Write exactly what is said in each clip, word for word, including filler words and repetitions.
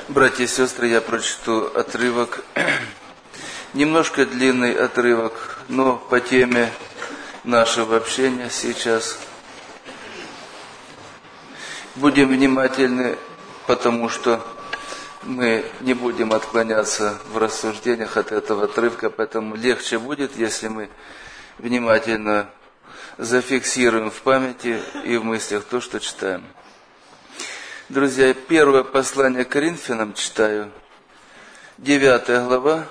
Братья и сестры, я прочту отрывок, немножко длинный отрывок, но по теме нашего общения сейчас. Будем внимательны, потому что мы не будем отклоняться в рассуждениях от этого отрывка, поэтому легче будет, если мы внимательно зафиксируем в памяти и в мыслях то, что читаем. Друзья, первое послание к Коринфянам читаю, девятая глава,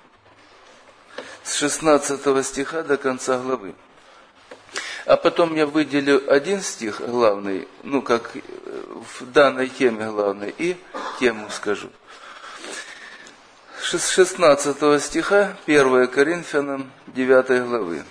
с шестнадцатого стиха до конца главы. А потом я выделю один стих главный, ну, как в данной теме главной, и тему скажу. С шестнадцатого стиха, первое Коринфянам, девятой главы.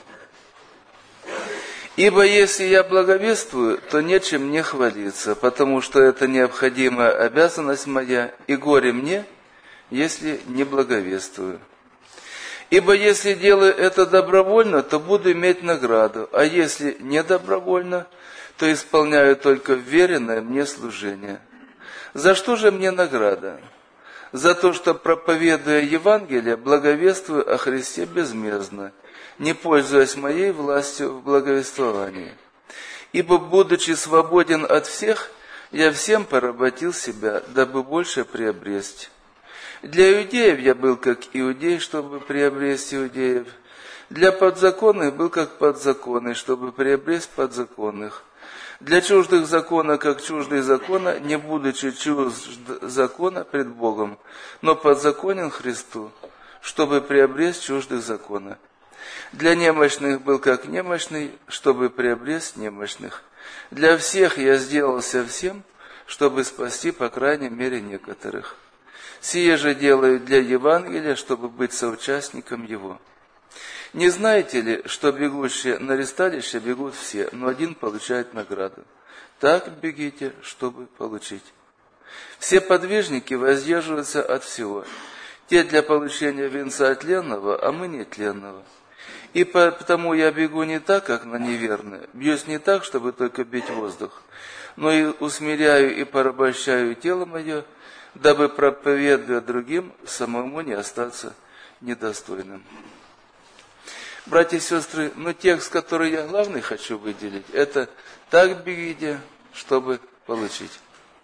«Ибо если я благовествую, то нечем мне хвалиться, потому что это необходимая обязанность моя, и горе мне, если не благовествую. Ибо если делаю это добровольно, то буду иметь награду, а если не добровольно, то исполняю только вверенное мне служение. За что же мне награда? За то, что, проповедуя Евангелие, благовествую о Христе безмездно, не пользуясь моей властью в благовествовании. Ибо, будучи свободен от всех, я всем поработил себя, дабы больше приобрести. Для иудеев я был как иудей, чтобы приобрести иудеев. Для подзаконных был как подзаконный, чтобы приобрести подзаконных. Для чуждых закона, как чуждые закона, не будучи чужд закона пред Богом, но подзаконен Христу, чтобы приобрести чуждых закона. Для немощных был как немощный, чтобы приобрести немощных. Для всех я сделался всем, чтобы спасти, по крайней мере, некоторых. Сие же делаю для Евангелия, чтобы быть соучастником его. Не знаете ли, что бегущие на ресталище бегут все, но один получает награду? Так бегите, чтобы получить. Все подвижники воздерживаются от всего. Те для получения венца тленного, а мы не тленного. И потому я бегу не так, как на неверное, бьюсь не так, чтобы только бить воздух, но и усмиряю и порабощаю тело мое, дабы, проповедуя другим, самому не остаться недостойным». Братья и сестры, ну текст, который я главный хочу выделить, это «так бегите, чтобы получить».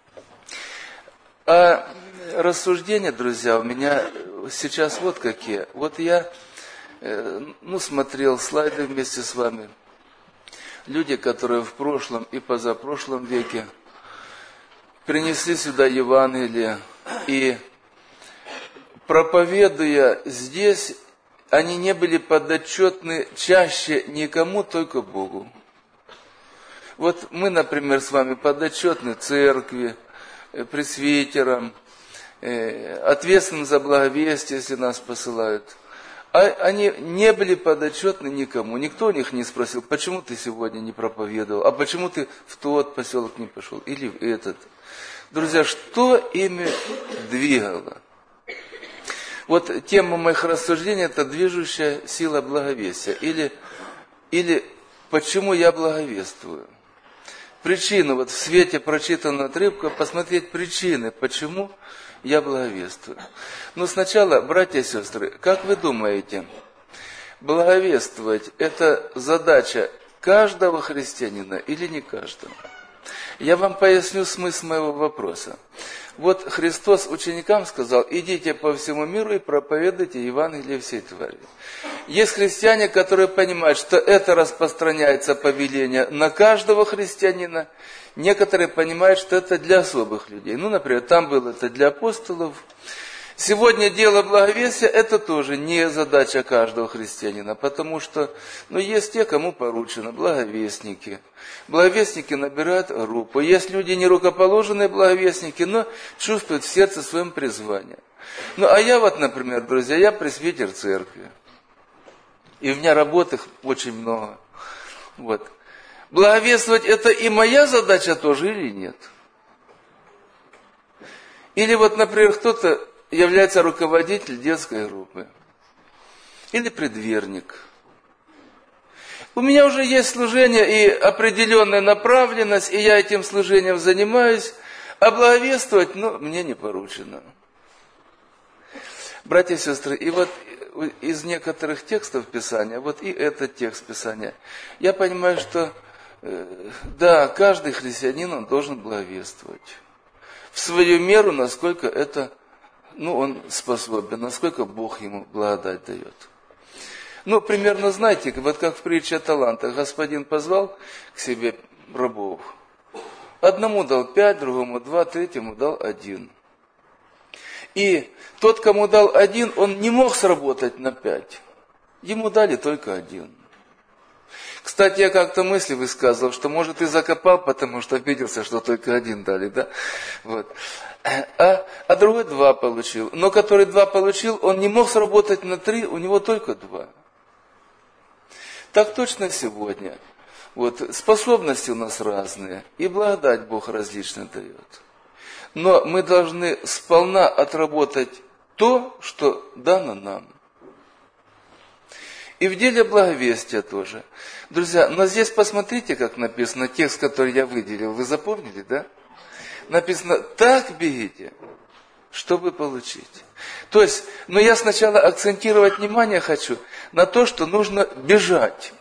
А рассуждения, друзья, у меня сейчас вот какие. Вот я ну, смотрел слайды вместе с вами. Люди, которые в прошлом и позапрошлом веке принесли сюда Евангелие, и проповедуя здесь, они не были подотчетны чаще никому, только Богу. Вот мы, например, с вами подотчетны церкви, пресвитерам, ответственным за благовестие, если нас посылают. А они не были подотчетны никому. Никто у них не спросил, почему ты сегодня не проповедовал, а почему ты в тот поселок не пошел, или в этот. Друзья, что ими двигало? Вот тема моих рассуждений – это движущая сила благовестия. Или, или почему я благовествую? Причину, вот в свете прочитанного отрывка, посмотреть причины, почему я благовествую. Но сначала, братья и сестры, как вы думаете, благовествовать – это задача каждого христианина или не каждого? Я вам поясню смысл моего вопроса. Вот Христос ученикам сказал: идите по всему миру и проповедуйте Евангелие всей твари. Есть христиане, которые понимают, что это распространяется повеление на каждого христианина. Некоторые понимают, что это для особых людей. Ну, например, там было это для апостолов. Сегодня дело благовестия – это тоже не задача каждого христианина, потому что, ну, есть те, кому поручено, благовестники. Благовестники набирают группу. Есть люди нерукоположенные благовестники, но чувствуют в сердце своем призвание. Ну, а я вот, например, друзья, я пресвитер церкви. И у меня работы очень много. Вот. Благовествовать – это и моя задача тоже или нет? Или вот, например, кто-то является руководителем детской группы. Или предверник. У меня уже есть служение и определенная направленность, и я этим служением занимаюсь, а благовествовать, ну, мне не поручено. Братья и сестры, и вот из некоторых текстов Писания, вот и этот текст Писания, я понимаю, что да, каждый христианин, он должен благовествовать. В свою меру, насколько это, ну, он способен, насколько Бог ему благодать дает. Ну, примерно, знаете, вот как в притче о талантах, господин позвал к себе рабов. Одному дал пять, другому два, третьему дал один. И тот, кому дал один, он не мог сработать на пять. Ему дали только один. Кстати, я как-то мысли высказывал, что, может, и закопал, потому что обиделся, что только один дали, да? Вот. А, а другой два получил. Но который два получил, он не мог сработать на три, у него только два. Так точно сегодня. Вот, способности у нас разные, и благодать Бог различно дает. Но мы должны сполна отработать то, что дано нам. И в деле благовестия тоже. Друзья, но здесь посмотрите, как написано, текст, который я выделил. Вы запомнили, да? Написано, так бегите, чтобы получить. То есть, но я сначала акцентировать внимание хочу на то, что нужно бежать.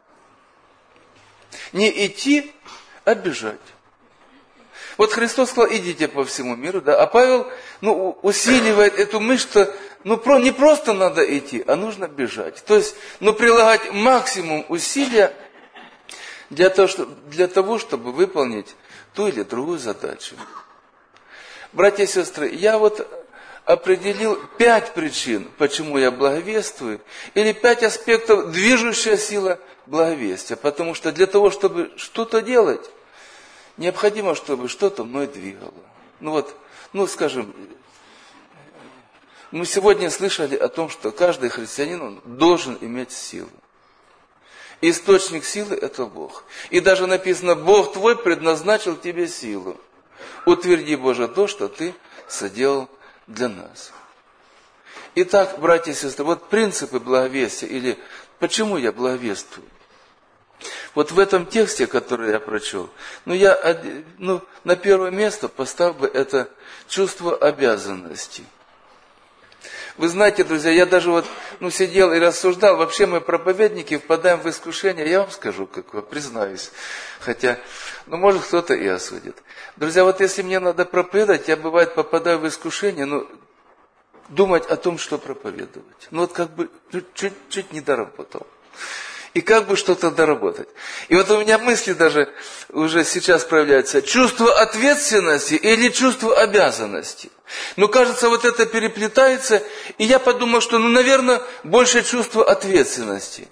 Не идти, а бежать. Вот Христос сказал, идите по всему миру, да, а Павел, ну, усиливает эту мысль, что, ну, про, не просто надо идти, а нужно бежать. То есть, ну, прилагать максимум усилия для того, что, для того, чтобы выполнить ту или другую задачу. Братья и сестры, я вот определил пять причин, почему я благовествую, или пять аспектов, движущая сила благовестия. Потому что для того, чтобы что-то делать, необходимо, чтобы что-то мной двигало. Ну вот, ну скажем, мы сегодня слышали о том, что каждый христианин он должен иметь силу. Источник силы – это Бог. И даже написано, Бог твой предназначил тебе силу. Утверди, Боже, то, что ты соделал для нас. Итак, братья и сестры, вот принципы благовестия, или почему я благовествую. Вот в этом тексте, который я прочел, ну, я ну, на первое место поставил бы это чувство обязанности. Вы знаете, друзья, я даже вот ну, сидел и рассуждал, вообще мы, проповедники, впадаем в искушение, я вам скажу, какое, признаюсь, хотя, ну, может, кто-то и осудит. Друзья, вот если мне надо проповедовать, я, бывает, попадаю в искушение, ну, думать о том, что проповедовать. Ну, вот как бы чуть-чуть не доработал. И как бы что-то доработать. И вот у меня мысли даже уже сейчас проявляются. Чувство ответственности или чувство обязанности. Но кажется, вот это переплетается. И я подумал, что, ну, наверное, больше чувство ответственности.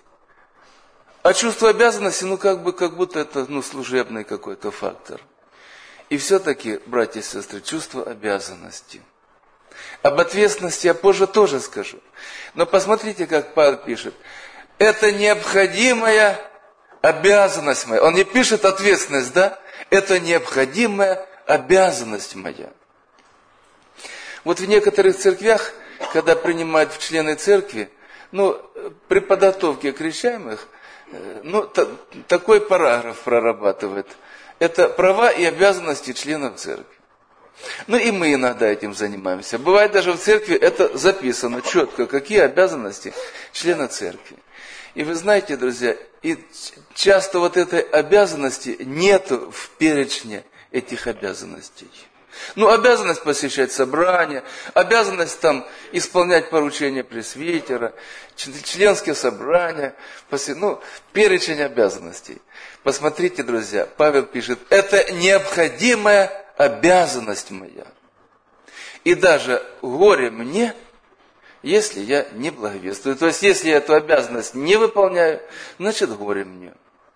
А чувство обязанности, ну, как бы, как будто это, ну, служебный какой-то фактор. И все-таки, братья и сестры, чувство обязанности. Об ответственности я позже тоже скажу. Но посмотрите, как Павел пишет. Это необходимая обязанность моя. Он не пишет ответственность, да? Это необходимая обязанность моя. Вот в некоторых церквях, когда принимают в члены церкви, ну, при подготовке крещаемых, ну, та, такой параграф прорабатывает. Это права и обязанности членов церкви. Ну и мы иногда этим занимаемся. Бывает даже в церкви это записано четко, какие обязанности члена церкви. И вы знаете, друзья, и часто вот этой обязанности нет в перечне этих обязанностей. Ну, обязанность посещать собрания, обязанность там исполнять поручения пресвитера, членские собрания, ну, перечень обязанностей. Посмотрите, друзья, Павел пишет, это необходимая обязанность моя. И даже горе мне, если я не благовествую. То есть, если я эту обязанность не выполняю, значит, горе мне.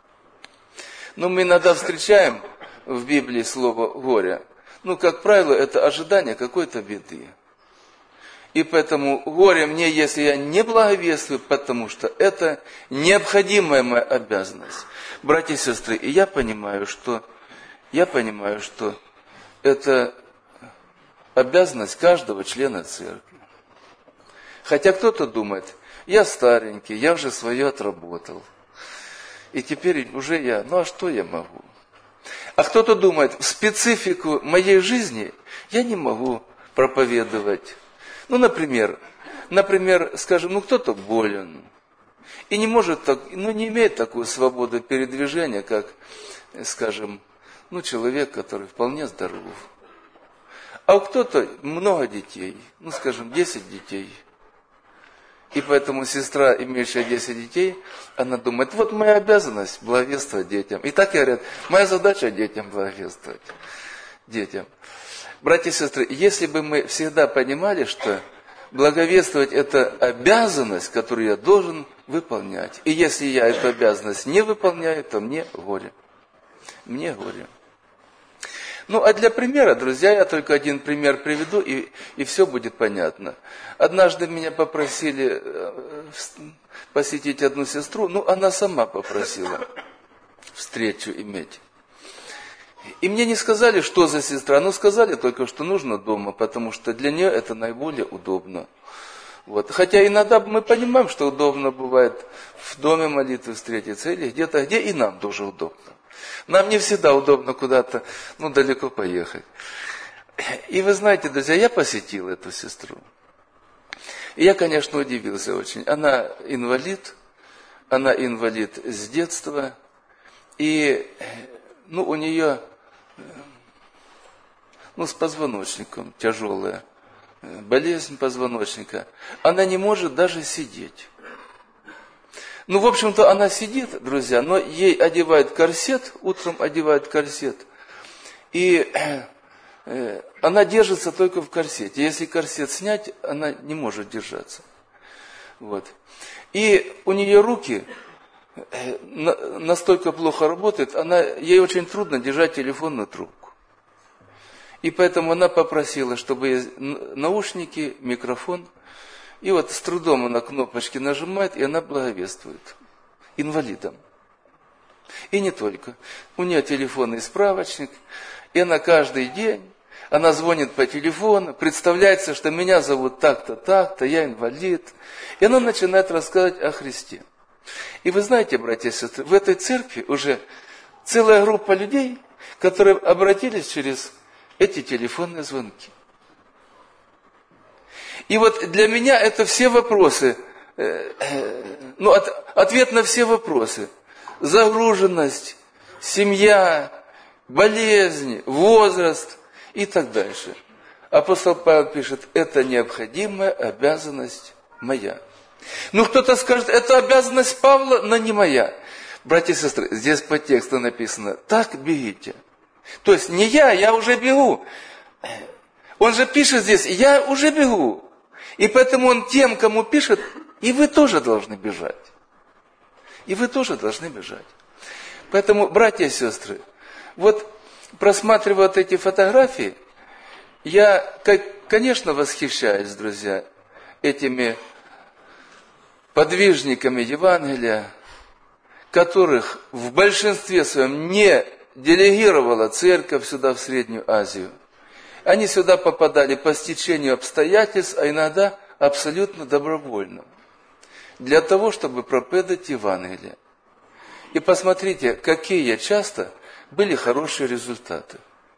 Но мы иногда встречаем в Библии слово «горе». Ну, как правило, это ожидание какой-то беды. И поэтому горе мне, если я не благовествую, потому что это необходимая моя обязанность. Братья и сестры, и я понимаю, что, я понимаю, что это обязанность каждого члена церкви. Хотя кто-то думает, я старенький, я уже свое отработал. И теперь уже я, ну а что я могу? А кто-то думает, в специфику моей жизни я не могу проповедовать. Ну, например, например, скажем, ну кто-то болен, и не может, так, ну не имеет такую свободу передвижения, как, скажем, ну человек, который вполне здоров. А у кто-то много детей, ну скажем, десять детей. И поэтому сестра, имеющая десять детей, она думает, вот моя обязанность благовествовать детям. И так говорят, моя задача детям благовествовать. Детям. Братья и сестры, если бы мы всегда понимали, что благовествовать это обязанность, которую я должен выполнять. И если я эту обязанность не выполняю, то мне горе. Мне горе. Ну, а для примера, друзья, я только один пример приведу, и, и все будет понятно. Однажды меня попросили посетить одну сестру, ну, она сама попросила встречу иметь. И мне не сказали, что за сестра, но сказали только, что нужно дома, потому что для нее это наиболее удобно. Вот. Хотя иногда мы понимаем, что удобно бывает в доме молитвы встретиться, или где-то, где и нам тоже удобно. Нам не всегда удобно куда-то, ну, далеко поехать. И вы знаете, друзья, я посетил эту сестру. И я, конечно, удивился очень. Она инвалид, она инвалид с детства. И, ну, у нее, ну, с позвоночником тяжелая болезнь позвоночника. Она не может даже сидеть. Ну, в общем-то, она сидит, друзья, но ей одевают корсет, утром одевают корсет, и э, она держится только в корсете. Если корсет снять, она не может держаться. Вот. И у нее руки э, на, настолько плохо работают, она, ей очень трудно держать телефонную трубку. И поэтому она попросила, чтобы наушники, микрофон. И вот с трудом она кнопочки нажимает, и она благовествует инвалидам. И не только. У нее телефонный справочник, и она каждый день, она звонит по телефону, представляется, что меня зовут так-то, так-то, я инвалид. И она начинает рассказывать о Христе. И вы знаете, братья и сестры, в этой церкви уже целая группа людей, которые обратились через эти телефонные звонки. И вот для меня это все вопросы, ну, от, ответ на все вопросы. Загруженность, семья, болезнь, возраст и так дальше. Апостол Павел пишет, это необходимая обязанность моя. Ну, кто-то скажет, это обязанность Павла, но не моя. Братья и сестры, здесь по тексту написано, так бегите. То есть не я, я уже бегу. Он же пишет здесь, я уже бегу. И поэтому он тем, кому пишет, и вы тоже должны бежать. И вы тоже должны бежать. Поэтому, братья и сестры, вот просматривая вот эти фотографии, я, конечно, восхищаюсь, друзья, этими подвижниками Евангелия, которых в большинстве своем не делегировала церковь сюда, в Среднюю Азию. Они сюда попадали по стечению обстоятельств, а иногда абсолютно добровольно. Для того, чтобы проповедовать Евангелие. И посмотрите, какие часто были хорошие результаты.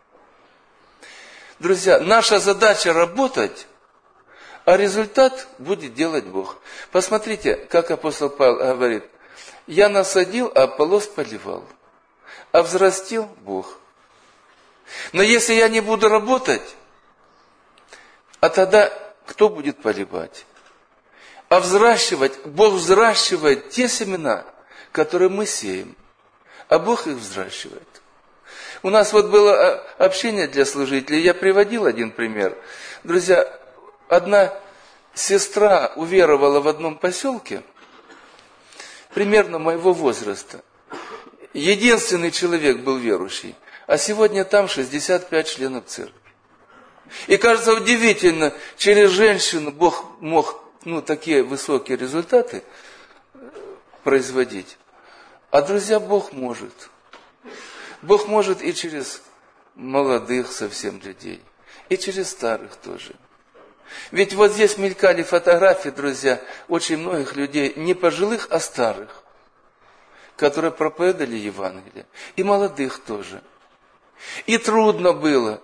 Друзья, наша задача работать, а результат будет делать Бог. Посмотрите, как апостол Павел говорит, я насадил, а Аполлос поливал, а взрастил Бог. Но если я не буду работать, а тогда кто будет поливать? А взращивать, Бог взращивает те семена, которые мы сеем, а Бог их взращивает. У нас вот было общение для служителей, я приводил один пример. Друзья, одна сестра уверовала в одном поселке, примерно моего возраста. Единственный человек был верующий. А сегодня там шестьдесят пять членов церкви. И кажется удивительно, через женщину Бог мог ну, такие высокие результаты производить. А, друзья, Бог может. Бог может и через молодых совсем людей, и через старых тоже. Ведь вот здесь мелькали фотографии, друзья, очень многих людей, не пожилых, а старых, которые проповедовали Евангелие. И молодых тоже. И трудно было.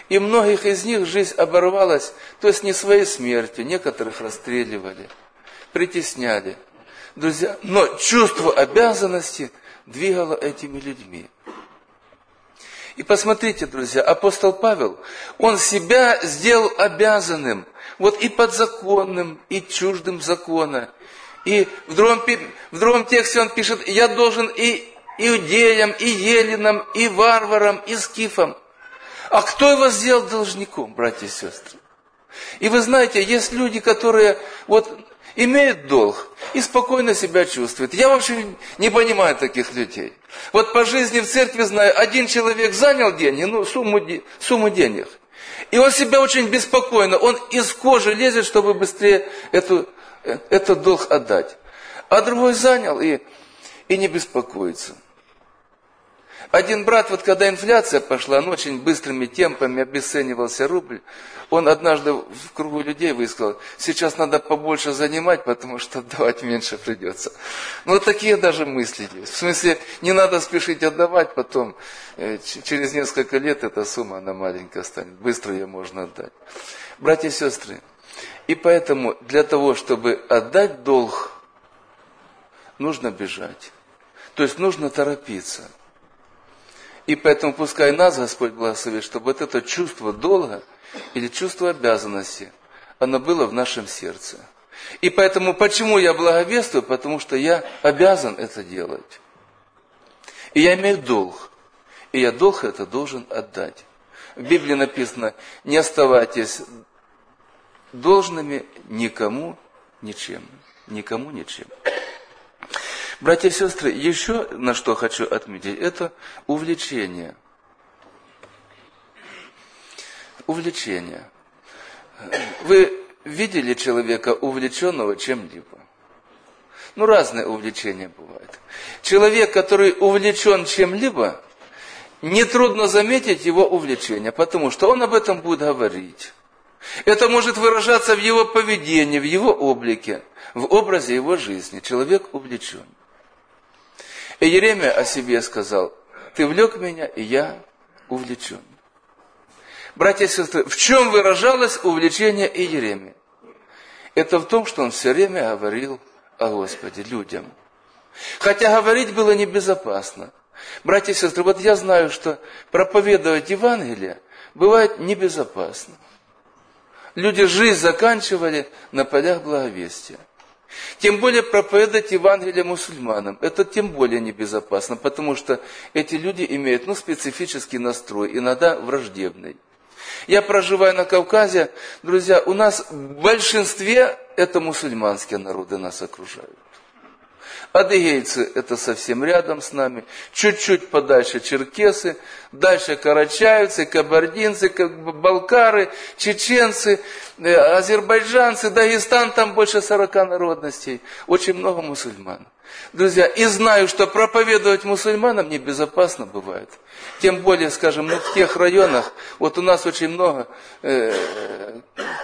И многих из них жизнь оборвалась, то есть не своей смертью, некоторых расстреливали, притесняли. Друзья, но чувство обязанности двигало этими людьми. И посмотрите, друзья, апостол Павел, он себя сделал обязанным, вот и подзаконным, и чуждым закона. И в другом, в другом тексте он пишет, я должен и иудеям, и еленам, и варварам, и скифам. А кто его сделал должником, братья и сестры? И вы знаете, есть люди, которые вот имеют долг и спокойно себя чувствуют. Я вообще не понимаю таких людей. Вот по жизни в церкви знаю, один человек занял деньги, ну, сумму, сумму денег. И он себя очень беспокойно, он из кожи лезет, чтобы быстрее эту, этот долг отдать. А другой занял и, и не беспокоится. Один брат, вот когда инфляция пошла, он очень быстрыми темпами обесценивался рубль, он однажды в кругу людей высказал, сейчас надо побольше занимать, потому что отдавать меньше придется. Ну, вот такие даже мысли есть. В смысле, не надо спешить отдавать, потом э, через несколько лет эта сумма, она маленькая станет, быстро ее можно отдать. Братья и сестры, и поэтому для того, чтобы отдать долг, нужно бежать. То есть нужно торопиться. И поэтому пускай нас Господь благословит, чтобы вот это чувство долга или чувство обязанности, оно было в нашем сердце. И поэтому почему я благовествую? Потому что я обязан это делать. И я имею долг. И я долг это должен отдать. В Библии написано, не оставайтесь должными никому ничем. Никому ничем. Братья и сестры, еще на что хочу отметить, это увлечение. Увлечение. Вы видели человека, увлеченного чем-либо? Ну, разные увлечения бывают. Человек, который увлечен чем-либо, нетрудно заметить его увлечение, потому что он об этом будет говорить. Это может выражаться в его поведении, в его облике, в образе его жизни. Человек увлечен. И Иеремия о себе сказал, ты влек меня, и я увлечен. Братья и сестры, в чем выражалось увлечение Иеремии? Это в том, что он все время говорил о Господе людям. Хотя говорить было небезопасно. Братья и сестры, вот я знаю, что проповедовать Евангелие бывает небезопасно. Люди жизнь заканчивали на полях благовестия. Тем более проповедовать Евангелие мусульманам. Это тем более небезопасно, потому что эти люди имеют ну, специфический настрой, иногда враждебный. Я проживаю на Кавказе, друзья, у нас в большинстве это мусульманские народы нас окружают. Адыгейцы это совсем рядом с нами, чуть-чуть подальше черкесы, дальше карачаевцы, кабардинцы, балкары, чеченцы, азербайджанцы, Дагестан, там больше сорока народностей, очень много мусульман. Друзья, и знаю, что проповедовать мусульманам небезопасно бывает. Тем более, скажем, ну, в тех районах, вот у нас очень много... Э,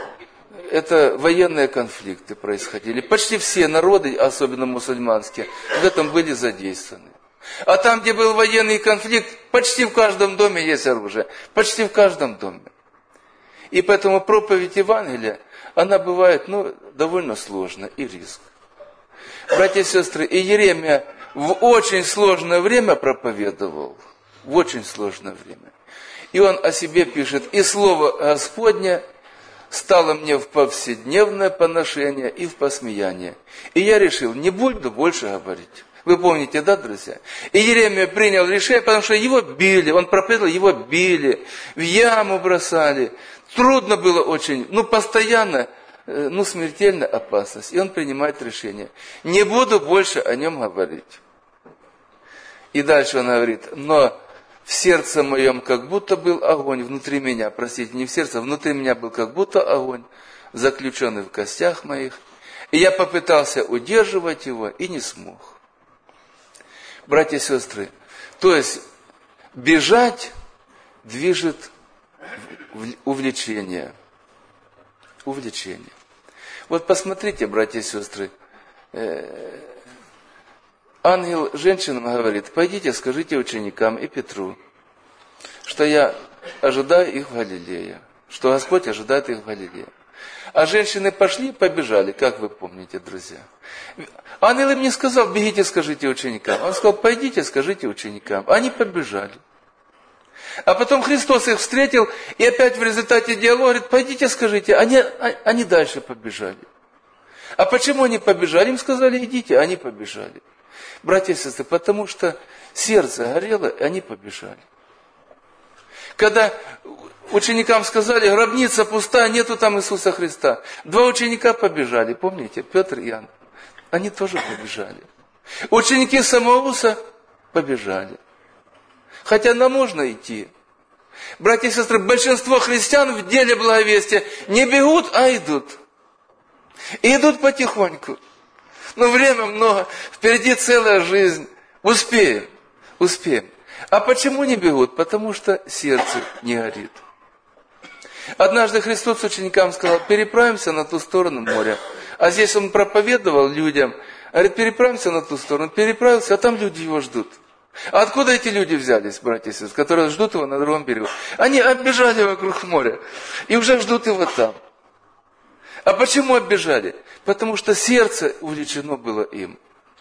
Это военные конфликты происходили. Почти все народы, особенно мусульманские, в этом были задействованы. А там, где был военный конфликт, почти в каждом доме есть оружие. Почти в каждом доме. И поэтому проповедь Евангелия, она бывает ну, довольно сложна и риск. Братья и сестры, и Иеремия в очень сложное время проповедовал. В очень сложное время. И он о себе пишет, и слово Господне стало мне в повседневное поношение и в посмеяние. И я решил, не буду больше говорить. Вы помните, да, друзья? И Иеремия принял решение, потому что его били, он проповедовал, его били, в яму бросали. Трудно было очень, ну, постоянно, ну, смертельная опасность. И он принимает решение. Не буду больше о нем говорить. И дальше он говорит, но... в сердце моем как будто был огонь внутри меня, простите, не в сердце, внутри меня был как будто огонь, заключенный в костях моих. И я попытался удерживать его и не смог. Братья и сестры, то есть бежать движет увлечение. Увлечение. Вот посмотрите, братья и сестры, ангел женщинам говорит, пойдите, скажите ученикам и Петру, что я ожидаю их в Галилее. Что Господь ожидает их в Галилее. А женщины пошли, побежали, как вы помните, друзья. Ангел им не сказал, бегите, скажите ученикам. Он сказал, пойдите, скажите ученикам. Они побежали. А потом Христос их встретил, и опять в результате диалога говорит, пойдите, скажите. Они, они дальше побежали. А почему они побежали? Им сказали, идите, они побежали. Братья и сестры, потому что сердце горело, и они побежали. Когда ученикам сказали, гробница пустая, нету там Иисуса Христа. Два ученика побежали, помните, Петр и Иоанн. Они тоже побежали. Ученики Самоуса побежали. Хотя нам можно идти. Братья и сестры, большинство христиан в деле благовестия не бегут, а идут. И идут потихоньку. Но время много, впереди целая жизнь. Успеем, успеем. А почему не бегут? Потому что сердце не горит. Однажды Христос ученикам сказал, переправимся на ту сторону моря. А здесь Он проповедовал людям, говорит, переправимся на ту сторону. Переправился, а там люди Его ждут. А откуда эти люди взялись, братья и сестры, которые ждут Его на другом берегу? Они оббежали вокруг моря и уже ждут Его там. А почему оббежали? Потому что сердце увлечено было им.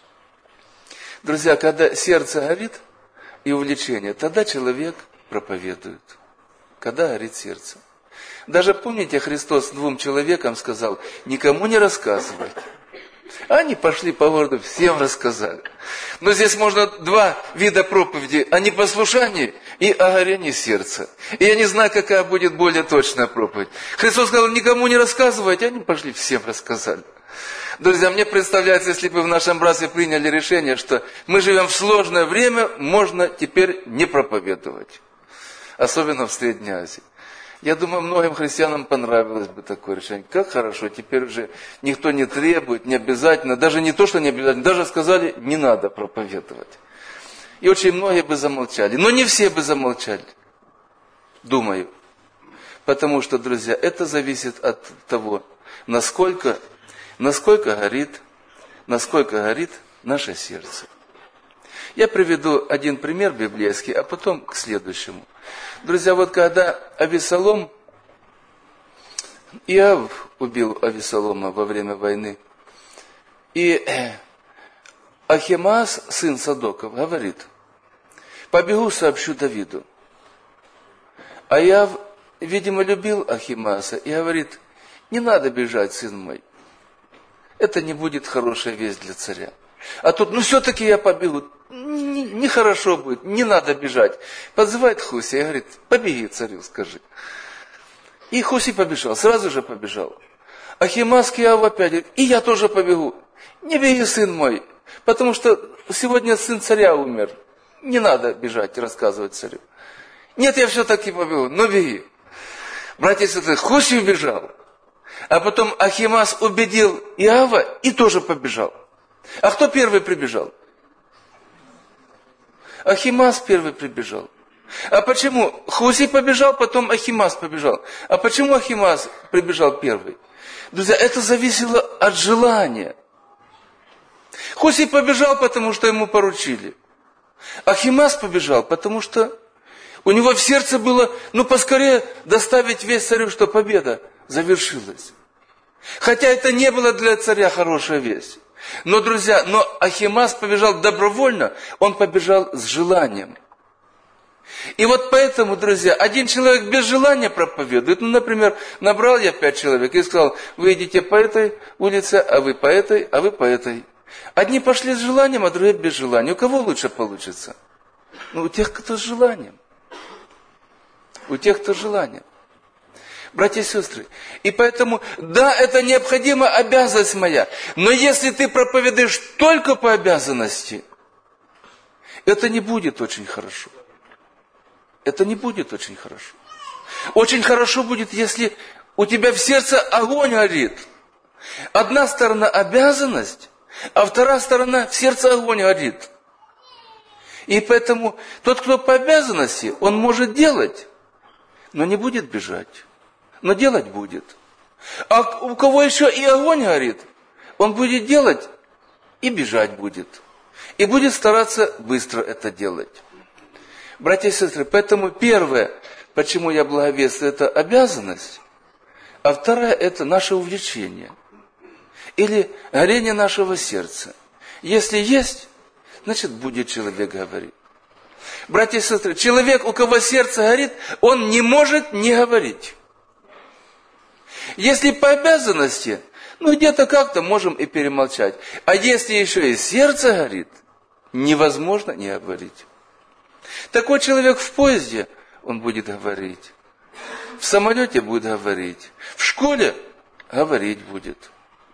Друзья, когда сердце горит и увлечение, тогда человек проповедует. Когда горит сердце. Даже помните, Христос двум человекам сказал, никому не рассказывать. Они пошли по городу, всем рассказали. Но здесь можно два вида проповеди. О непослушании и о горении сердца. И я не знаю, какая будет более точная проповедь. Христос сказал, никому не рассказывать. Они пошли, всем рассказали. Друзья, мне представляется, если бы в нашем братстве приняли решение, что мы живем в сложное время, можно теперь не проповедовать. Особенно в Средней Азии. Я думаю, многим христианам понравилось бы такое решение. Как хорошо, теперь уже никто не требует, не обязательно, даже не то, что не обязательно, даже сказали, не надо проповедовать. И очень многие бы замолчали, но не все бы замолчали, думаю. Потому что, друзья, это зависит от того, насколько, насколько горит, насколько горит наше сердце. Я приведу один пример библейский, а потом к следующему. Друзья, вот когда Авесолом, Иов убил Авесолома во время войны, и Ахимаас, сын Садоков, говорит, побегу, сообщу Давиду. А Иов, видимо, любил Ахимааса и говорит, не надо бежать, сын мой, это не будет хорошая весть для царя. А тут, ну все-таки я побегу. Нехорошо не будет, не надо бежать. Подзывает Хуси и говорит, побеги царю, скажи. И Хуси побежал, сразу же побежал. Ахимаас к Иову опять говорит, и я тоже побегу. Не беги, сын мой, потому что сегодня сын царя умер. Не надо бежать и рассказывать царю. Нет, я все-таки побегу, но беги. Братья и сестры, Хуси убежал. А потом Ахимаас убедил Иова и тоже побежал. А кто первый прибежал? Ахимаас первый прибежал. А почему? Хуси побежал, потом Ахимаас побежал. А почему Ахимаас прибежал первый? Друзья, это зависело от желания. Хуси побежал, потому что ему поручили. Ахимаас побежал, потому что у него в сердце было, ну поскорее доставить весть царю, что победа завершилась. Хотя это не было для царя хорошая весть. Но, друзья, но Ахимаас побежал добровольно, он побежал с желанием. И вот поэтому, друзья, один человек без желания проповедует. Ну, например, набрал я пять человек и сказал, вы идите по этой улице, а вы по этой, а вы по этой. Одни пошли с желанием, а другие без желания. У кого лучше получится? Ну, у тех, кто с желанием. У тех, кто с желанием. Братья и сестры, и поэтому, да, это необходима обязанность моя, но если ты проповедуешь только по обязанности, это не будет очень хорошо. Это не будет очень хорошо. Очень хорошо будет, если у тебя в сердце огонь горит. Одна сторона обязанность, а вторая сторона в сердце огонь горит. И поэтому тот, кто по обязанности, он может делать, но не будет бежать. Но делать будет. А у кого еще и огонь горит, он будет делать и бежать будет. И будет стараться быстро это делать. Братья и сестры, поэтому первое, почему я благовествую, это обязанность, а вторая это наше увлечение или горение нашего сердца. Если есть, значит будет человек говорить. Братья и сестры, человек, у кого сердце горит, он не может не говорить. Если по обязанности, ну где-то как-то можем и перемолчать. А если еще и сердце горит, невозможно не говорить. Такой человек в поезде, он будет говорить. В самолете будет говорить. В школе говорить будет.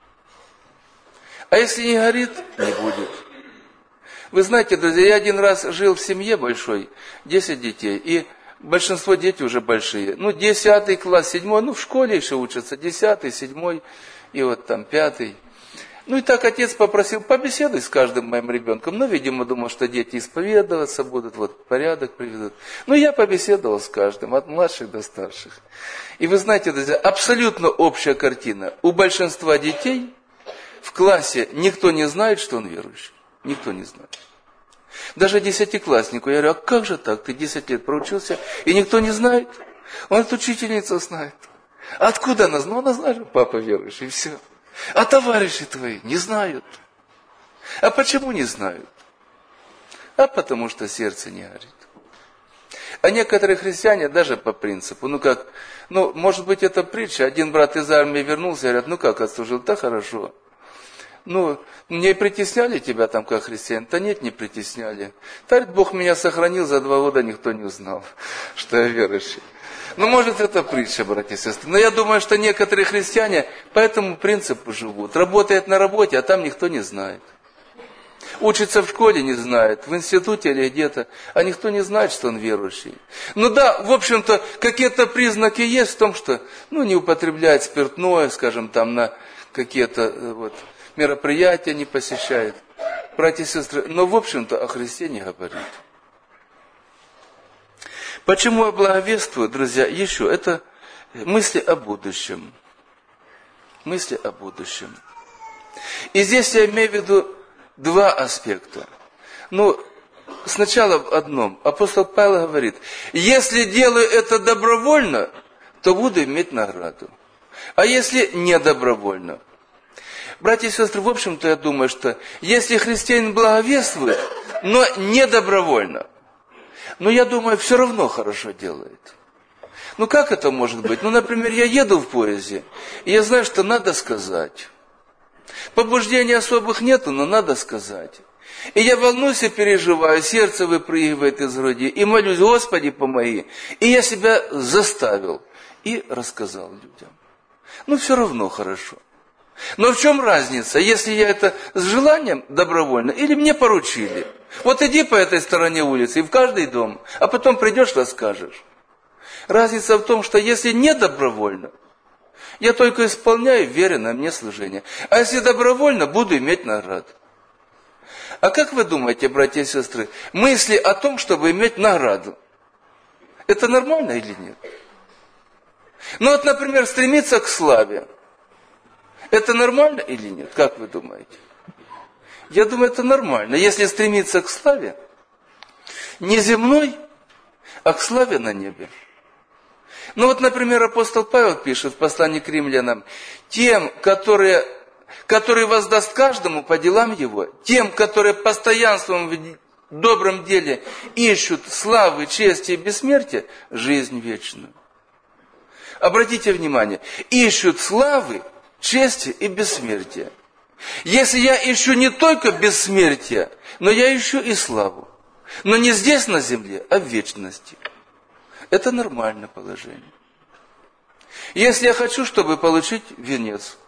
А если не горит, не будет. Вы знаете, друзья, я один раз жил в семье большой, десять детей, и большинство детей уже большие. Ну, десятый класс, седьмой, ну, в школе еще учатся, десятый, седьмой, и вот там пятый. Ну, и так отец попросил, побеседуй с каждым моим ребенком. Ну, видимо, думал, что дети исповедоваться будут, вот, порядок приведут. Ну, я побеседовал с каждым, от младших до старших. И вы знаете, друзья, абсолютно общая картина. У большинства детей в классе никто не знает, что он верующий. Никто не знает. Даже десятикласснику. Я говорю, а как же так? Ты десять лет проучился, и никто не знает? Он эту учительницу знает. Откуда она знает? Ну, она знает, что папа верующий, и все. А товарищи твои не знают. А почему не знают? А потому что сердце не горит. А некоторые христиане даже по принципу, ну как, ну, может быть, это притча. Один брат из армии вернулся, говорят, ну как отслужил? Да хорошо. Ну, не притесняли тебя там как христиан? Да нет, не притесняли. Так Бог меня сохранил, за два года никто не узнал, что я верующий. Ну, может, это притча, братья и сестры. Но я думаю, что некоторые христиане по этому принципу живут. Работают на работе, а там никто не знает. Учится в школе, не знает, в институте или где-то, а никто не знает, что он верующий. Ну да, в общем-то, какие-то признаки есть в том, что, ну, не употребляет спиртное, скажем, там, на какие-то, вот, мероприятия не посещает. Братья и сестры, но, в общем-то, о Христе не говорит. Почему я благовествую, друзья, еще, это мысли о будущем. Мысли о будущем. И здесь я имею в виду два аспекта. Ну, сначала в одном. Апостол Павел говорит, если делаю это добровольно, то буду иметь награду. А если не добровольно? Братья и сестры, в общем-то, я думаю, что если христианин благовествует, но не добровольно, но я думаю, все равно хорошо делает. Ну как это может быть? Ну, например, я еду в поезде, и я знаю, что надо сказать. Побуждений особых нету, но надо сказать. И я волнуюсь и переживаю, сердце выпрыгивает из груди, и молюсь, Господи, помоги. И я себя заставил и рассказал людям. Ну, все равно хорошо. Но в чем разница, если я это с желанием добровольно, или мне поручили? Вот иди по этой стороне улицы, и в каждый дом, а потом придешь, расскажешь. Разница в том, что если не добровольно, я только исполняю веренное мне служение. А если добровольно, буду иметь награду. А как вы думаете, братья и сестры, мысли о том, чтобы иметь награду, это нормально или нет? Ну вот, например, стремиться к славе. Это нормально или нет? Как вы думаете? Я думаю, это нормально. Если стремиться к славе, не земной, а к славе на небе. Ну вот, например, апостол Павел пишет в послании к римлянам, тем, которые, который воздаст каждому по делам его, тем, которые постоянством в добром деле ищут славы, чести и бессмертия, жизнь вечную. Обратите внимание, ищут славы, чести и бессмертия. Если я ищу не только бессмертие, но я ищу и славу. Но не здесь на земле, а в вечности. Это нормальное положение. Если я хочу, чтобы получить венец.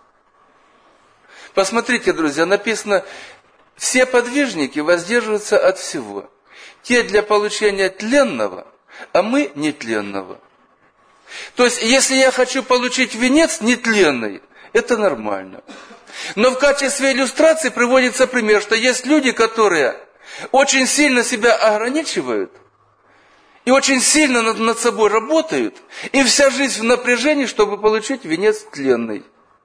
Посмотрите, друзья, написано, все подвижники воздерживаются от всего. Те для получения тленного, а мы нетленного. То есть, если я хочу получить венец нетленный, это нормально. Но в качестве иллюстрации приводится пример, что есть люди, которые очень сильно себя ограничивают и очень сильно над, над собой работают, и вся жизнь в напряжении, чтобы получить венец тленный.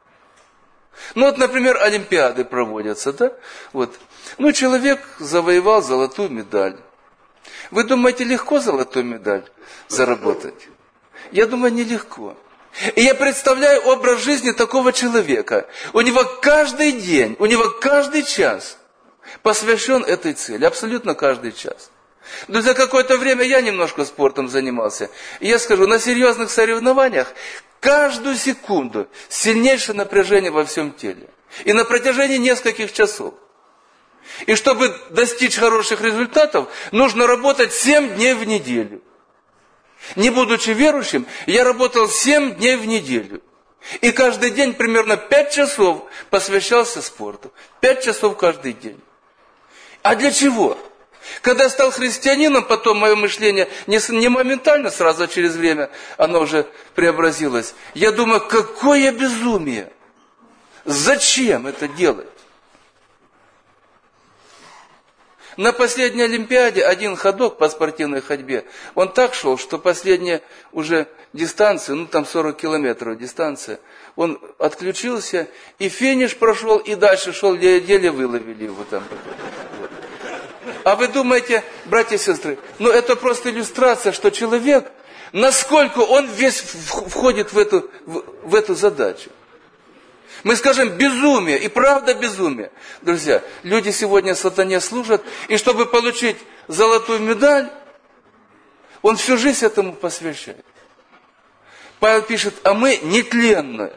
Ну вот, например, олимпиады проводятся, да? Вот. Ну, человек завоевал золотую медаль. Вы думаете, легко золотую медаль заработать? Я думаю, нелегко. И я представляю образ жизни такого человека. У него каждый день, у него каждый час посвящен этой цели. Абсолютно каждый час. Но за какое-то время я немножко спортом занимался. И я скажу, на серьезных соревнованиях каждую секунду сильнейшее напряжение во всем теле. И на протяжении нескольких часов. И чтобы достичь хороших результатов, нужно работать семь дней в неделю. Не будучи верующим, я работал семь дней в неделю. И каждый день примерно пять часов посвящался спорту. пять часов каждый день. А для чего? Когда я стал христианином, потом мое мышление не, не моментально, сразу через время оно уже преобразилось. Я думаю, какое безумие! Зачем это делать? На последней Олимпиаде один ходок по спортивной ходьбе, он так шел, что последняя уже дистанция, ну там сорок километров дистанция, он отключился, и финиш прошел, и дальше шел, еле выловили его там. Вот. А вы думаете, братья и сестры, ну это просто иллюстрация, что человек, насколько он весь входит в эту, в, в эту задачу. Мы скажем безумие, и правда безумие. Друзья, люди сегодня сатане служат, и чтобы получить золотую медаль, он всю жизнь этому посвящает. Павел пишет, а мы нетленные.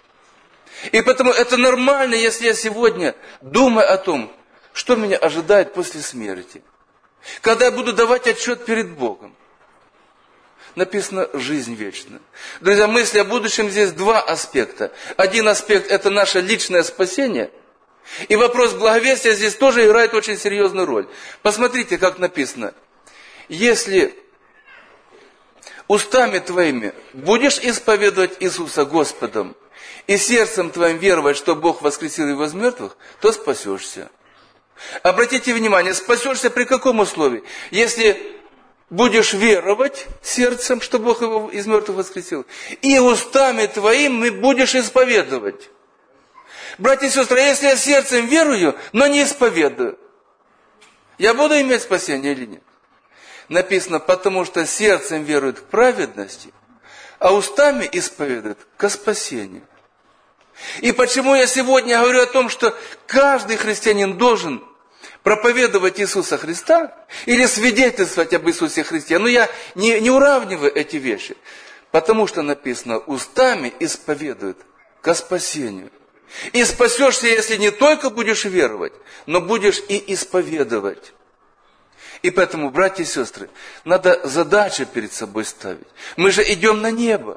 И поэтому это нормально, если я сегодня думаю о том, что меня ожидает после смерти. Когда я буду давать отчет перед Богом. Написано «жизнь вечная». Друзья, мысли о будущем здесь два аспекта. Один аспект – это наше личное спасение. И вопрос благовестия здесь тоже играет очень серьезную роль. Посмотрите, как написано. Если устами твоими будешь исповедовать Иисуса Господом и сердцем твоим веровать, что Бог воскресил его из мертвых, то спасешься. Обратите внимание, спасешься при каком условии? Если будешь веровать сердцем, что Бог его из мертвых воскресил, и устами твоими будешь исповедовать. Братья и сестры, если я сердцем верую, но не исповедую, я буду иметь спасение или нет? Написано, потому что сердцем верует к праведности, а устами исповедует ко спасению. И почему я сегодня говорю о том, что каждый христианин должен проповедовать Иисуса Христа или свидетельствовать об Иисусе Христе. Но я не, не уравниваю эти вещи. Потому что написано, устами исповедуют ко спасению. И спасешься, если не только будешь веровать, но будешь и исповедовать. И поэтому, братья и сестры, надо задачи перед собой ставить. Мы же идем на небо.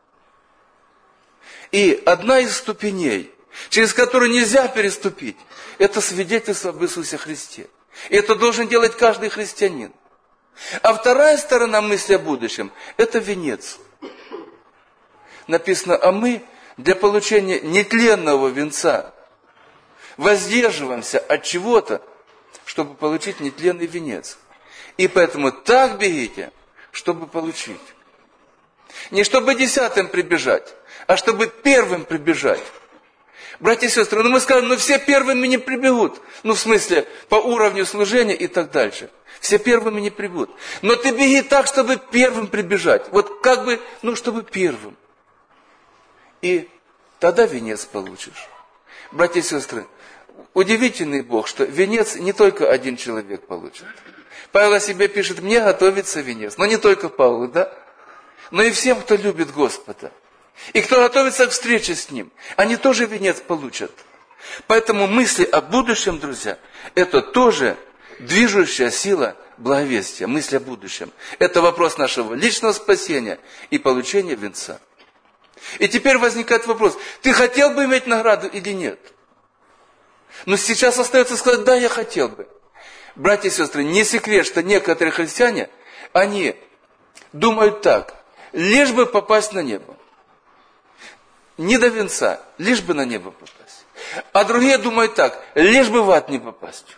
И одна из ступеней, через которую нельзя переступить, это свидетельство об Иисусе Христе. И это должен делать каждый христианин. А вторая сторона мысли о будущем – это венец. Написано, а мы для получения нетленного венца воздерживаемся от чего-то, чтобы получить нетленный венец. И поэтому так бегите, чтобы получить. Не чтобы десятым прибежать, а чтобы первым прибежать. Братья и сестры, ну мы скажем, ну все первыми не прибегут. Ну в смысле, по уровню служения и так дальше. Все первыми не прибегут. Но ты беги так, чтобы первым прибежать. Вот как бы, ну чтобы первым. И тогда венец получишь. Братья и сестры, удивительный Бог, что венец не только один человек получит. Павел о себе пишет, мне готовится венец. Но не только Павлу, да? Но и всем, кто любит Господа. И кто готовится к встрече с Ним, они тоже венец получат. Поэтому мысли о будущем, друзья, это тоже движущая сила благовестия, мысли о будущем. Это вопрос нашего личного спасения и получения венца. И теперь возникает вопрос, ты хотел бы иметь награду или нет? Но сейчас остается сказать, да, я хотел бы. Братья и сестры, не секрет, что некоторые христиане, они думают так, лишь бы попасть на небо. Не до венца, лишь бы на небо попасть. А другие думают так, лишь бы в ад не попасть.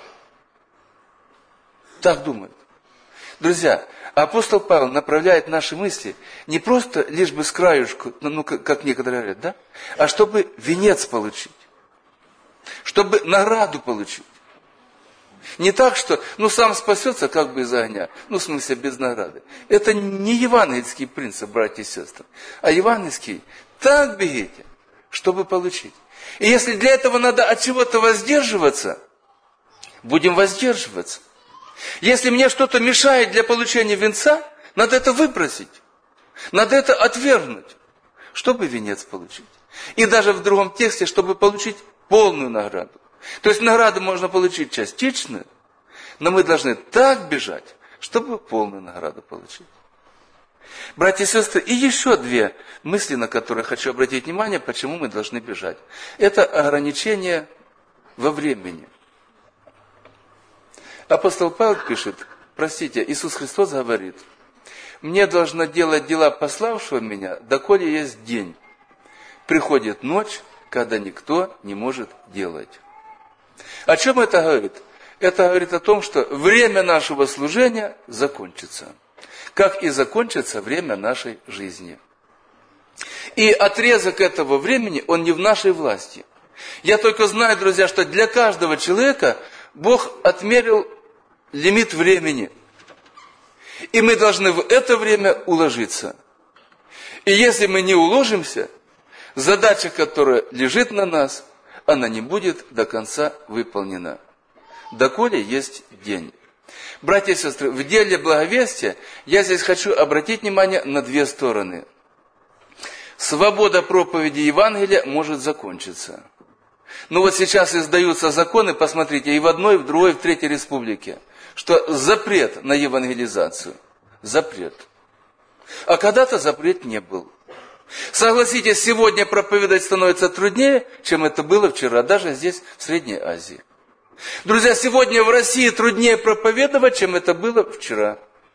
Так думают. Друзья, апостол Павел направляет наши мысли не просто лишь бы с краюшку, ну, как некоторые говорят, да? А чтобы венец получить. Чтобы награду получить. Не так, что, ну, сам спасется как бы из огня. Ну, в смысле, без награды. Это не евангельский принцип, братья и сестры. А евангельский, так бегите, чтобы получить. И если для этого надо от чего-то воздерживаться, будем воздерживаться. Если мне что-то мешает для получения венца, надо это выбросить. Надо это отвергнуть, чтобы венец получить. И даже в другом тексте, чтобы получить полную награду. То есть награду можно получить частичную, но мы должны так бежать, чтобы полную награду получить. Братья и сестры, и еще две мысли, на которые хочу обратить внимание, почему мы должны бежать. Это ограничение во времени. Апостол Павел пишет, простите, Иисус Христос говорит, «Мне должно делать дела пославшего меня, доколе есть день. Приходит ночь, когда никто не может делать». О чем это говорит? Это говорит о том, что время нашего служения закончится. Как и закончится время нашей жизни. И отрезок этого времени, он не в нашей власти. Я только знаю, друзья, что для каждого человека Бог отмерил лимит времени. И мы должны в это время уложиться. И если мы не уложимся, задача, которая лежит на нас, она не будет до конца выполнена. Доколе есть день. Братья и сестры, в деле благовестия я здесь хочу обратить внимание на две стороны. Свобода проповеди Евангелия может закончиться. Но вот сейчас издаются законы, посмотрите, и в одной, и в другой, и в третьей республике, что запрет на евангелизацию. Запрет. А когда-то запрет не был. Согласитесь, сегодня проповедовать становится труднее, чем это было вчера, даже здесь, в Средней Азии. Друзья, сегодня в России труднее проповедовать, чем это было вчера.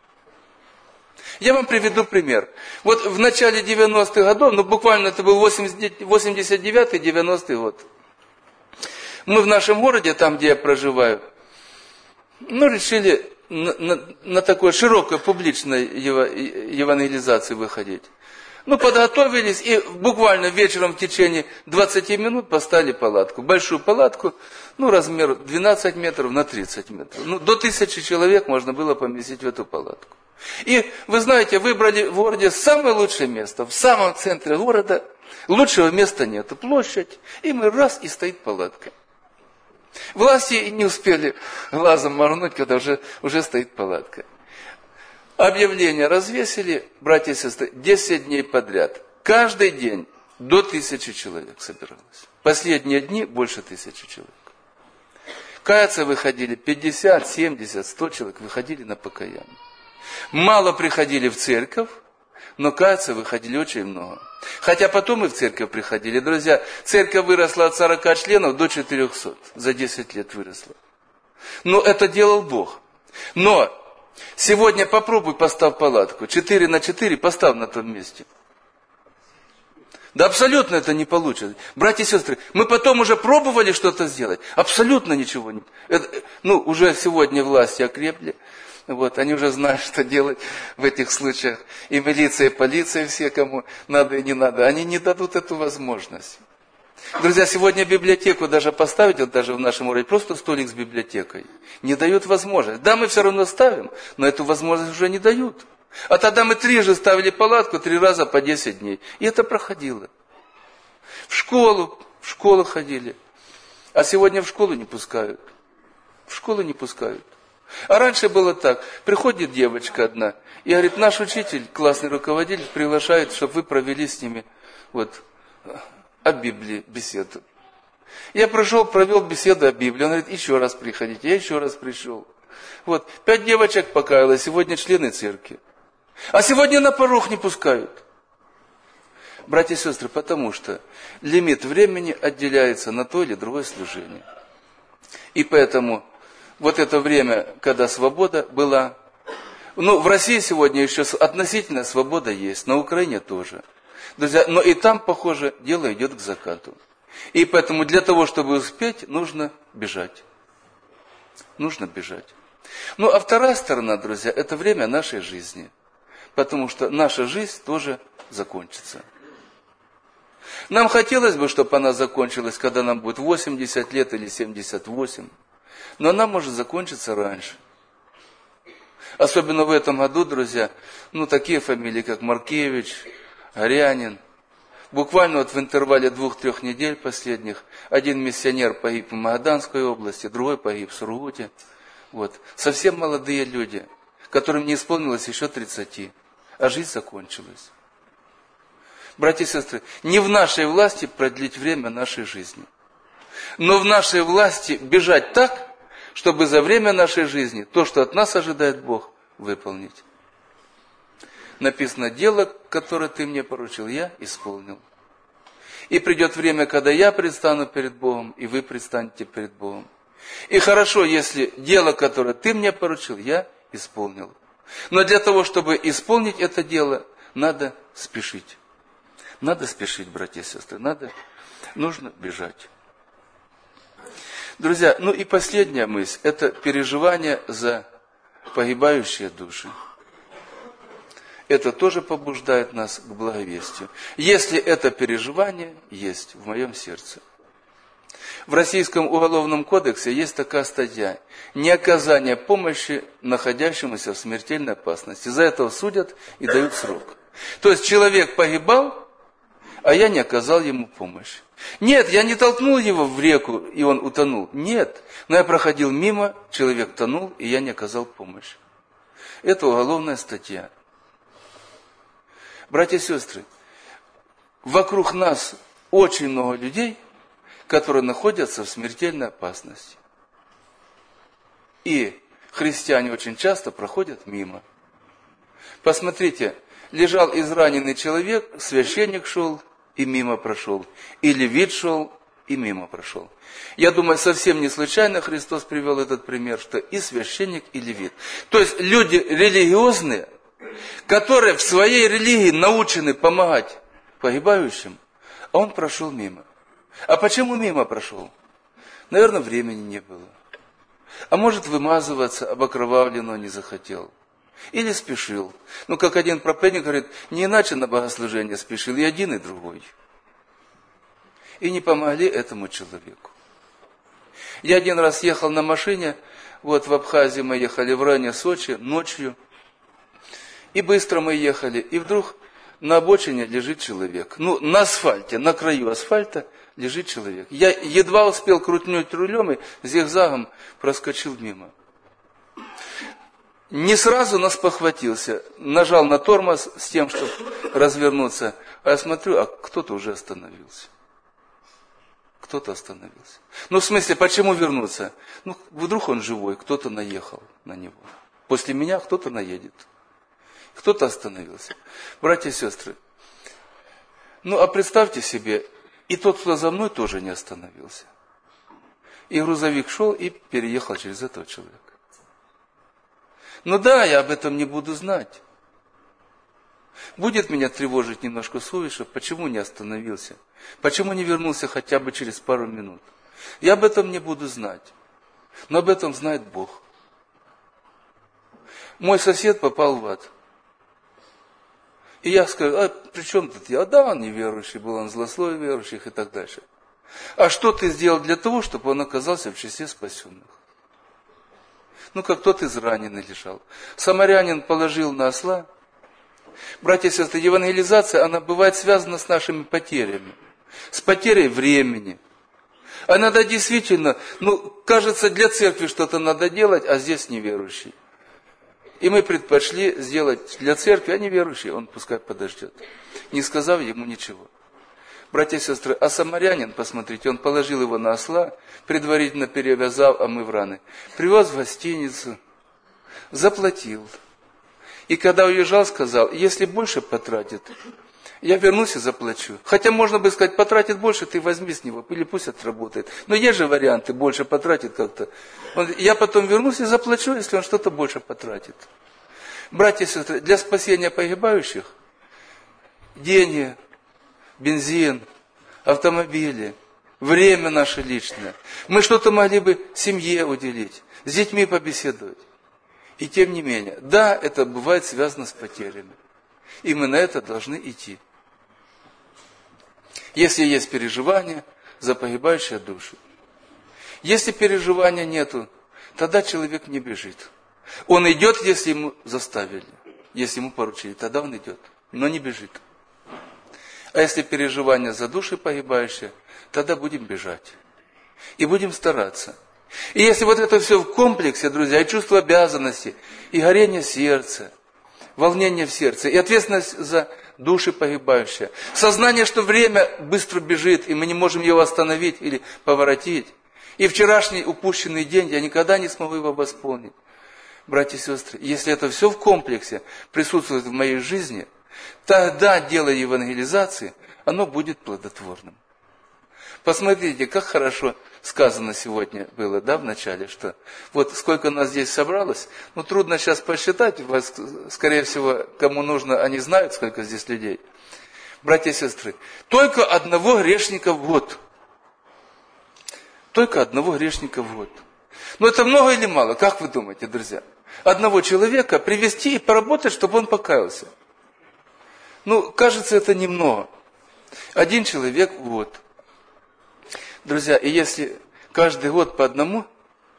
Я вам приведу пример. Вот в начале девяностых годов, ну буквально это был восемьдесят девятый девяностый год, мы в нашем городе, там где я проживаю, ну решили на, на, на такой широкой публичной евангелизации выходить. Ну, подготовились и буквально вечером в течение двадцати минут поставили палатку. Большую палатку, ну, размер двенадцать метров на тридцать метров. Ну, до тысячи человек можно было поместить в эту палатку. И, вы знаете, выбрали в городе самое лучшее место, в самом центре города. Лучшего места нет, площадь. И мы раз, и стоит палатка. Власти не успели глазом моргнуть, когда уже, уже стоит палатка. Объявление развесили, братья и сестры, десять дней подряд. Каждый день до тысячи человек собиралось. Последние дни больше тысячи человек. Каяться выходили пятьдесят, семьдесят, сто человек, выходили на покаяние. Мало приходили в церковь, но каяться выходили очень много. Хотя потом и в церковь приходили. Друзья, церковь выросла от сорока членов до четырехсот. За десять лет выросла. Но это делал Бог. Но сегодня попробуй поставь палатку. четыре на четыре поставь на том месте. Да абсолютно это не получится. Братья и сестры, мы потом уже пробовали что-то сделать. Абсолютно ничего не... Это, ну, уже сегодня власти окрепли. Вот, они уже знают, что делать в этих случаях. И милиция, и полиция, все, кому надо и не надо. Они не дадут эту возможность. Друзья, сегодня библиотеку даже поставить, вот даже в нашем городе, просто столик с библиотекой, не дают возможность. Да, мы все равно ставим, но эту возможность уже не дают. А тогда мы трижды ставили палатку, три раза по десять дней. И это проходило. В школу, в школу ходили. А сегодня в школу не пускают. В школу не пускают. А раньше было так. Приходит девочка одна и говорит, наш учитель, классный руководитель, приглашает, чтобы вы провели с ними вот о Библии беседу. Я пришел, провел беседу о Библии. Он говорит, еще раз приходите. Я еще раз пришел. Вот, пять девочек покаялось, сегодня члены церкви. А сегодня на порог не пускают. Братья и сестры, потому что лимит времени отделяется на то или другое служение. И поэтому вот это время, когда свобода была, ну, в России сегодня еще относительная свобода есть, на Украине тоже. Друзья, но и там, похоже, дело идет к закату. И поэтому для того, чтобы успеть, нужно бежать. Нужно бежать. Ну, а вторая сторона, друзья, это время нашей жизни. Потому что наша жизнь тоже закончится. Нам хотелось бы, чтобы она закончилась, когда нам будет восемьдесят лет или семьдесят восемь. но она может закончиться раньше. Особенно в этом году, друзья, ну такие фамилии, как Маркевич, Горянин. Буквально вот в интервале двух-трех недель последних один миссионер погиб в Магаданской области, другой погиб в Сургуте. Вот. Совсем молодые люди, которым не исполнилось еще тридцати, а жизнь закончилась. Братья и сестры, не в нашей власти продлить время нашей жизни, но в нашей власти бежать так, чтобы за время нашей жизни то, что от нас ожидает Бог, выполнить. Написано: дело, которое ты мне поручил, я исполнил. И придет время, когда я предстану перед Богом, и вы предстанете перед Богом. И хорошо, если дело, которое ты мне поручил, я исполнил. Но для того, чтобы исполнить это дело, надо спешить. Надо спешить, братья и сестры, надо, нужно бежать. Друзья, ну и последняя мысль, это переживание за погибающие души. Это тоже побуждает нас к благовестию. Если это переживание есть в моем сердце. В Российском уголовном кодексе есть такая статья: неоказание помощи находящемуся в смертельной опасности. За это судят и дают срок. То есть человек погибал, а я не оказал ему помощь. Нет, я не толкнул его в реку, и он утонул. Нет, но я проходил мимо, человек тонул, и я не оказал помощь. Это уголовная статья. Братья и сестры, вокруг нас очень много людей, которые находятся в смертельной опасности. И христиане очень часто проходят мимо. Посмотрите, лежал израненный человек, священник шел и мимо прошел. И левит шел и мимо прошел. Я думаю, совсем не случайно Христос привел этот пример, что и священник, и левит. То есть люди религиозные, которые в своей религии научены помогать погибающим, а он прошел мимо. А почему мимо прошел? Наверное, времени не было. А может, вымазываться об окровавленного не захотел. Или спешил. Ну, как один проповедник говорит, не иначе на богослужение спешил и один, и другой. И не помогли этому человеку. Я один раз ехал на машине, вот в Абхазии мы ехали в районе Сочи, ночью. И быстро мы ехали, и вдруг на обочине лежит человек. Ну, на асфальте, на краю асфальта лежит человек. Я едва успел крутнуть рулем и зигзагом проскочил мимо. Не сразу нас похватился, нажал на тормоз с тем, чтобы развернуться. А я смотрю, а кто-то уже остановился. Кто-то остановился. Ну, в смысле, почему вернуться? Ну, вдруг он живой, кто-то наехал на него. После меня кто-то наедет. Кто-то остановился. Братья и сестры, ну, а представьте себе, и тот, кто за мной, тоже не остановился. И грузовик шел и переехал через этого человека. Ну да, я об этом не буду знать. Будет меня тревожить немножко совесть, почему не остановился, почему не вернулся хотя бы через пару минут. Я об этом не буду знать, но об этом знает Бог. Мой сосед попал в ад. И я скажу, а при чем тут я? А да, он неверующий был, он злословие верующих и так дальше. А что ты сделал для того, чтобы он оказался в числе спасенных? Ну, как тот израненный лежал. Самарянин положил на осла. Братья и сестры, евангелизация, она бывает связана с нашими потерями. С потерей времени. А надо действительно, ну, кажется, для церкви что-то надо делать, а здесь неверующий. И мы предпочли сделать для церкви, а неверующий, он пускай подождет. Не сказав ему ничего. Братья и сестры, а самарянин, посмотрите, он положил его на осла, предварительно перевязав, омыв раны, привез в гостиницу, заплатил. И когда уезжал, сказал, если больше потратит, я вернусь и заплачу. Хотя можно бы сказать, потратит больше, ты возьми с него, или пусть отработает. Но есть же варианты, больше потратит как-то. Он, я потом вернусь и заплачу, если он что-то больше потратит. Братья и сестры, для спасения погибающих деньги, бензин, автомобили, время наше личное. Мы что-то могли бы семье уделить, с детьми побеседовать. И тем не менее, да, это бывает связано с потерями. И мы на это должны идти. Если есть переживания за погибающие души. Если переживания нету, тогда человек не бежит. Он идет, если ему заставили, если ему поручили, тогда он идет, но не бежит. А если переживания за души погибающие, тогда будем бежать. И будем стараться. И если вот это все в комплексе, друзья, и чувство обязанности, и горение сердца, волнение в сердце, и ответственность за души погибающие, сознание, что время быстро бежит, и мы не можем его остановить или поворотить, и вчерашний упущенный день, я никогда не смогу его восполнить. Братья и сестры, если это все в комплексе присутствует в моей жизни, тогда дело евангелизации, оно будет плодотворным. Посмотрите, как хорошо сказано сегодня было, да, в начале, что вот сколько нас здесь собралось, ну трудно сейчас посчитать, вас, скорее всего, кому нужно, они знают, сколько здесь людей. Братья и сестры, только одного грешника в год. Только одного грешника в год. Но это много или мало? Как вы думаете, друзья? Одного человека привести и поработать, чтобы он покаялся. Ну, кажется, это немного. Один человек в год. Друзья, и если каждый год по одному,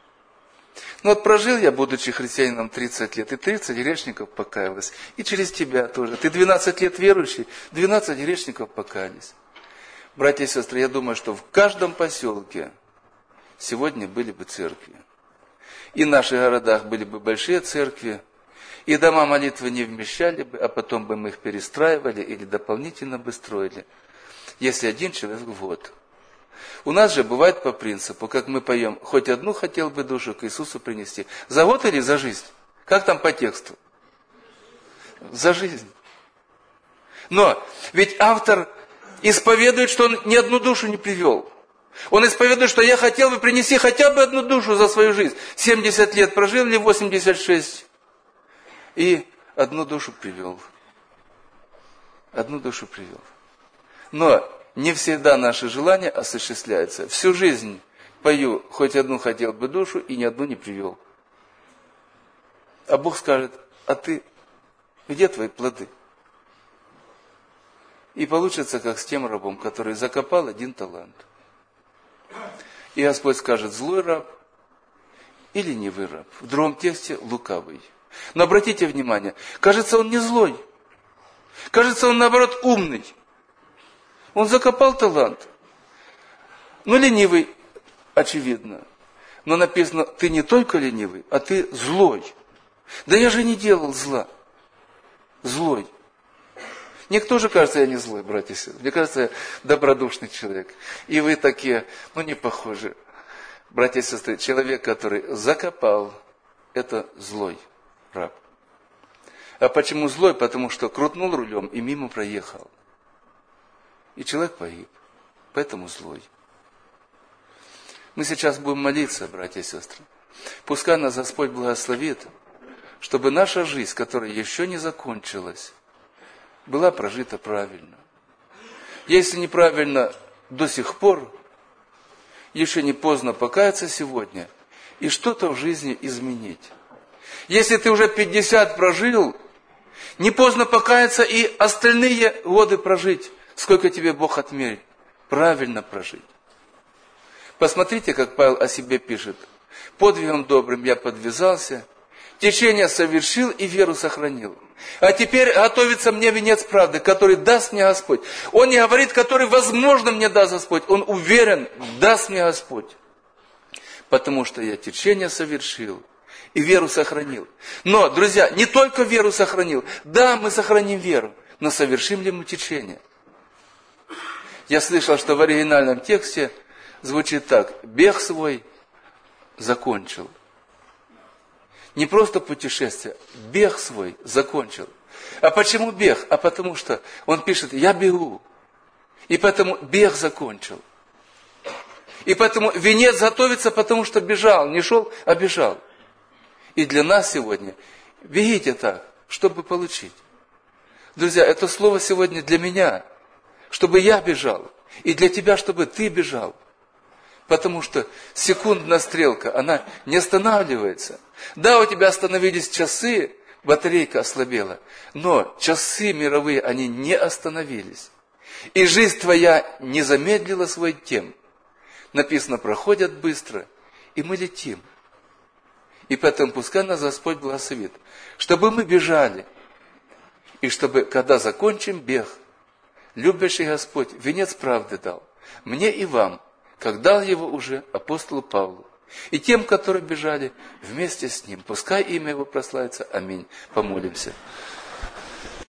ну вот прожил я, будучи христианином, тридцать лет, и тридцать грешников покаялось. И через тебя тоже. Ты двенадцать лет верующий, двенадцать грешников покаялись. Братья и сестры, я думаю, что в каждом поселке сегодня были бы церкви. И в наших городах были бы большие церкви, и дома молитвы не вмещали бы, а потом бы мы их перестраивали или дополнительно бы строили, если один человек в год. У нас же бывает по принципу, как мы поем, хоть одну хотел бы душу к Иисусу принести. За год или за жизнь? Как там по тексту? За жизнь. Но ведь автор исповедует, что он ни одну душу не привел. Он исповедует, что я хотел бы принести хотя бы одну душу за свою жизнь. семьдесят лет прожил или восемьдесят шесть? И одну душу привел. Одну душу привел. Но не всегда наши желания осуществляются. Всю жизнь пою, хоть одну хотел бы душу, и ни одну не привел. А Бог скажет, а ты, где твои плоды? И получится, как с тем рабом, который закопал один талант. И Господь скажет, злой раб или ленивый раб. В другом тексте лукавый. Но обратите внимание, кажется, он не злой. Кажется, он наоборот умный. Он закопал талант. Ну, ленивый, очевидно. Но написано, ты не только ленивый, а ты злой. Да я же не делал зла. Злой. Мне тоже кажется, я не злой, братья и сестры. Мне кажется, я добродушный человек. И вы такие, ну, не похожи. Братья и сестры, человек, который закопал, это злой раб. А почему злой? Потому что крутнул рулем и мимо проехал. И человек погиб. Поэтому злой. Мы сейчас будем молиться, братья и сестры. Пускай нас Господь благословит, чтобы наша жизнь, которая еще не закончилась, была прожита правильно. Если неправильно до сих пор, еще не поздно покаяться сегодня и что-то в жизни изменить. Если ты уже пятьдесят прожил, не поздно покаяться и остальные годы прожить. Сколько тебе Бог отмерит? Правильно прожить. Посмотрите, как Павел о себе пишет. Подвигом добрым я подвязался, течение совершил и веру сохранил. А теперь готовится мне венец правды, который даст мне Господь. Он не говорит, который возможно мне даст Господь. Он уверен, даст мне Господь. Потому что я течение совершил и веру сохранил. Но, друзья, не только веру сохранил. Да, мы сохраним веру, но совершим ли мы течение? Я слышал, что в оригинальном тексте звучит так. Бег свой закончил. Не просто путешествие, бег свой закончил. А почему бег? А потому что он пишет, я бегу. И поэтому бег закончил. И поэтому венец готовится, потому что бежал. Не шел, а бежал. И для нас сегодня бегите так, чтобы получить. Друзья, это слово сегодня для меня. Чтобы я бежал. И для тебя, чтобы ты бежал. Потому что секундная стрелка, она не останавливается. Да, у тебя остановились часы, батарейка ослабела. Но часы мировые, они не остановились. И жизнь твоя не замедлила свой темп. написано, проходят быстро, и мы летим. И поэтому пускай нас Господь благословит, чтобы мы бежали, и чтобы, когда закончим бег, любящий Господь венец правды дал, мне и вам, как дал его уже апостолу Павлу, и тем, которые бежали вместе с ним. Пускай имя его прославится. Аминь. Помолимся.